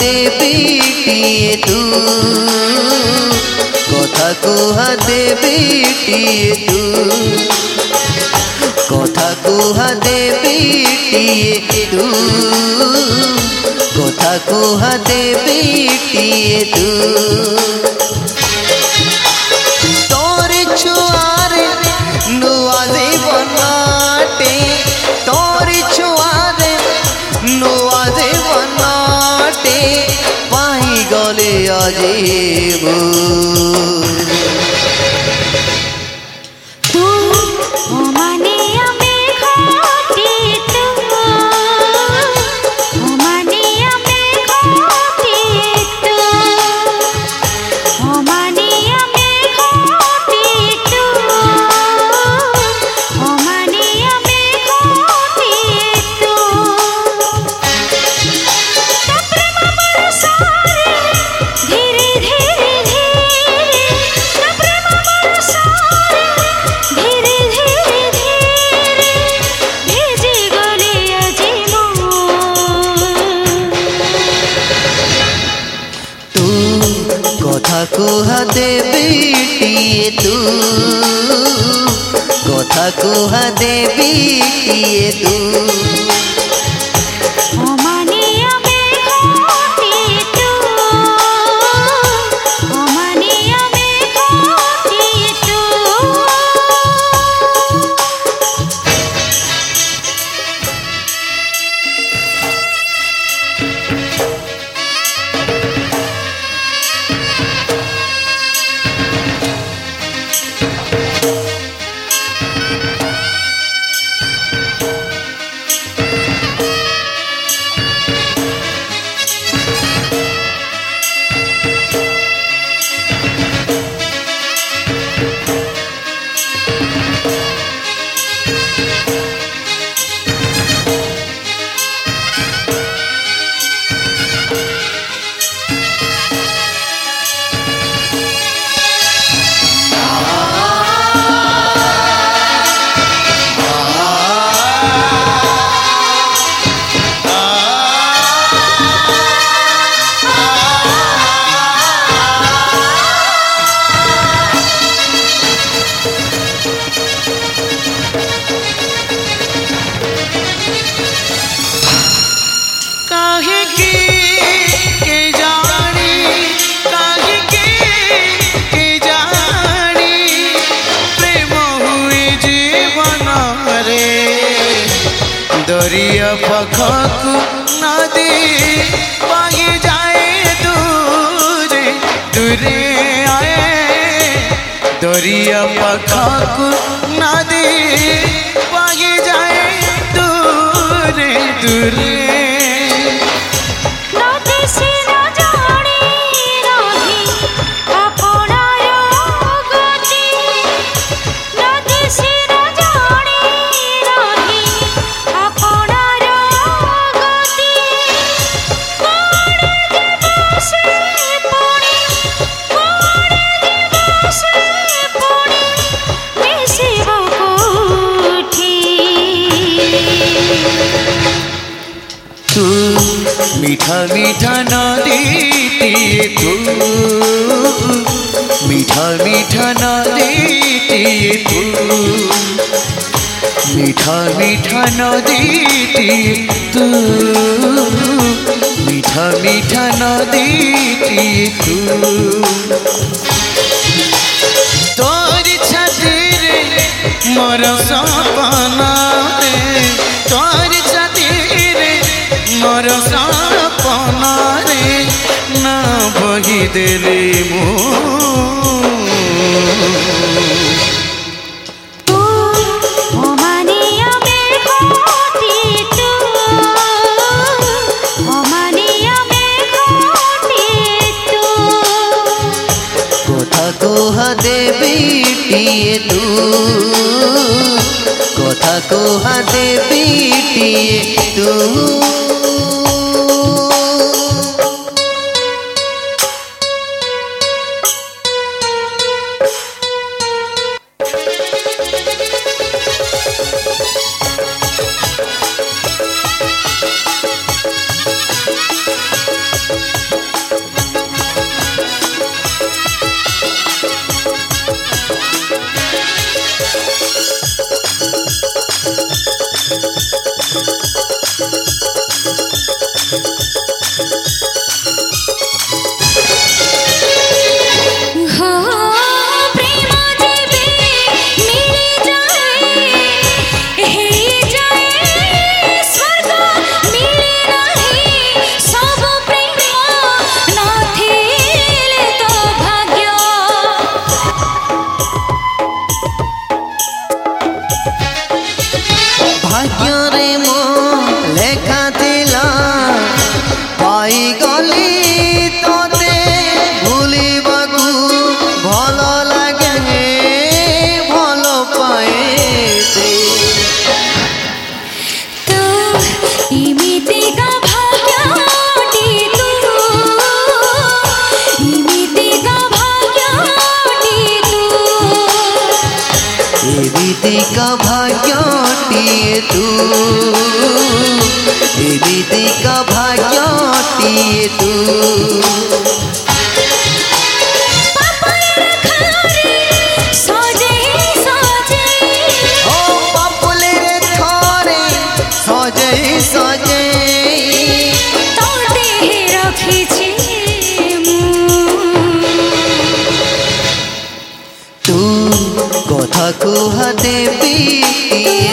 देवीटिए तू कथा कुहा देवीटिए तू कथा कुहा देवीटिए तू कथा कुहा देवीटिए तू तोर छुआरे नुआ जीवनाटे तोर छुआरे नुआ जीवनाटे पाई गले अजीबू कथा कुहा देवीटिए तू कथा कुहा देवीटिए तू दरिया पखक नदी पागे जाए दूरे दूरे आए दरिया पखक नदी पागे जाए दूरे दूरे मीठा मीठा नदीटिए तू मीठा मीठा नदीटिए तू मीठा मीठा नदीटिए तू मीठा मीठा नदीटिए तू तोर छातीरे मोर सपना रे तोर छातीरे मोर सपना रे ना बही देले कथा कुहा देवीटिए तू कथा कुहा देवीटिए तू एमिति का भाग्यटिए तू, एमिति का भाग्यटिए तू। কথা কুহা দেবী